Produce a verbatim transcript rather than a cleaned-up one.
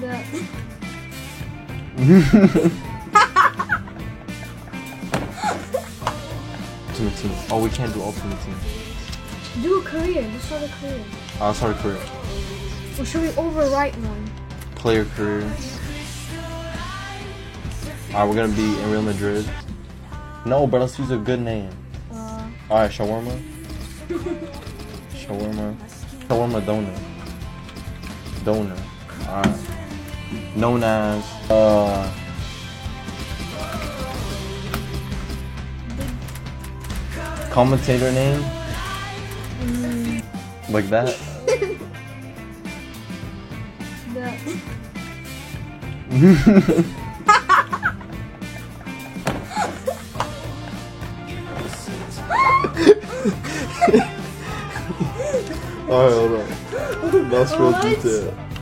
The... Ultimate Team. Oh, we can't do Ultimate Team. Do a career. Just start a career. Oh, sorry, career. Or should we overwrite one? Player career. Alright, we're gonna be in Real Madrid. No, but let's use a good name. Uh, Alright, shawarma. Shawarma. Shawarma donor. Donor. Alright. Known as uh commentator name? mm, Like that? the... Alright, hold on. That's real What? detail.